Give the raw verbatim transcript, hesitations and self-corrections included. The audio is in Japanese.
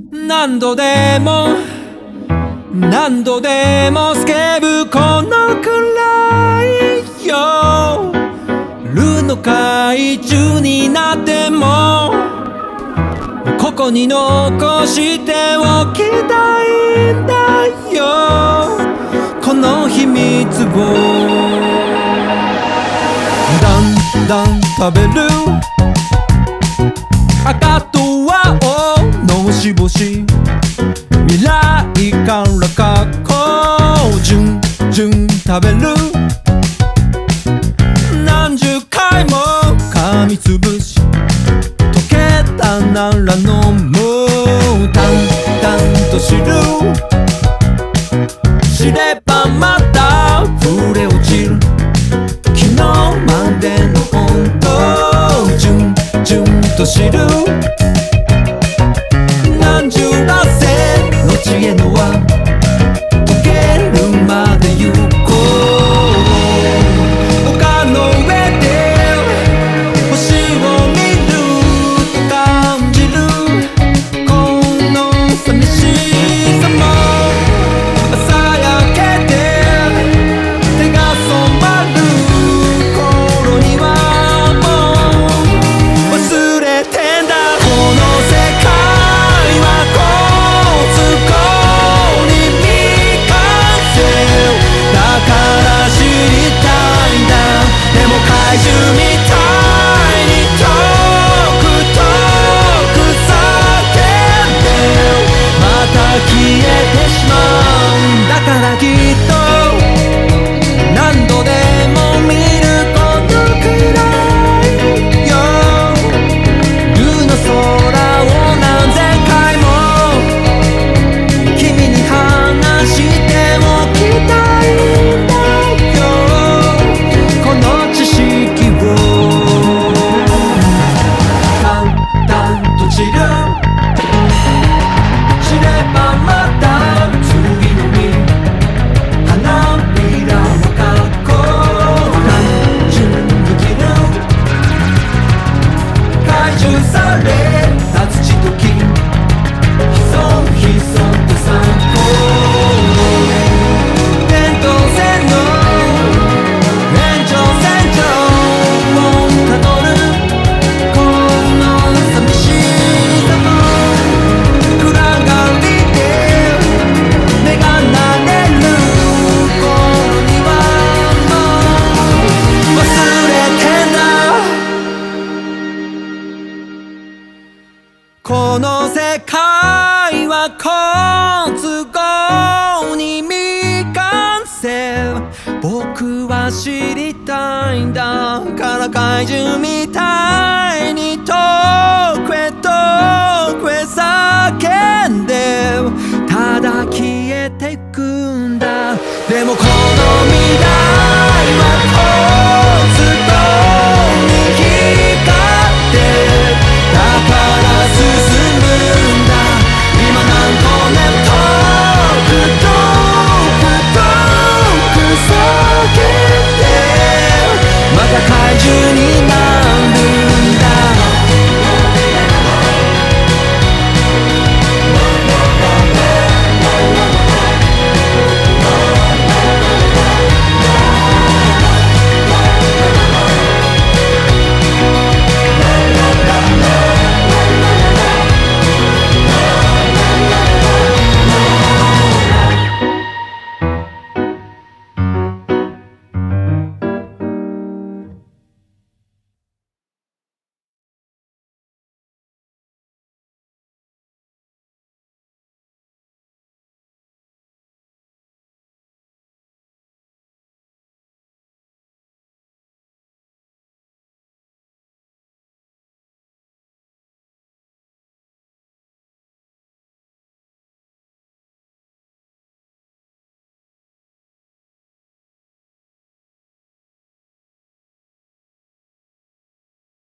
何度でも何度でもスケブこのくらいよ。ルの怪獣になってもここに残しておきたいんだよ、この秘密を。だんだん食べる赤と青の星々、未来から過去順々食べる。何十回も噛みつぶし溶けたなら飲む。淡々と知る知ればまた触れ落ちる昨日までの温度。順々と知る何十らせの知恵の輪溶けるまで行こう。丘の上で星を見ると感じるこの寂しさも、朝焼けで手が染まる頃にはもう忘れてんだ。この世界はこうつこに未完成だから知りたいんだ。でも怪獣みたいに遠く遠く叫んでまた消えてしまう。だからきっと何度でも見るこのくらいよ。ルの空を何千回も君に話しておきたいんだよ、この知識を。淡々と知る知ればまた次の日花びらの格好単純に切る怪獣された土と木ひそひそと散歩。点と線の延長線上をたどるこの寂しさも暗がりで目が慣れる頃にはもう忘れてんだ。この世界は好都合に未完成僕は知りたいんだから怪獣みたいに遠くへ遠くへ叫んでただ消えてくんだ。でも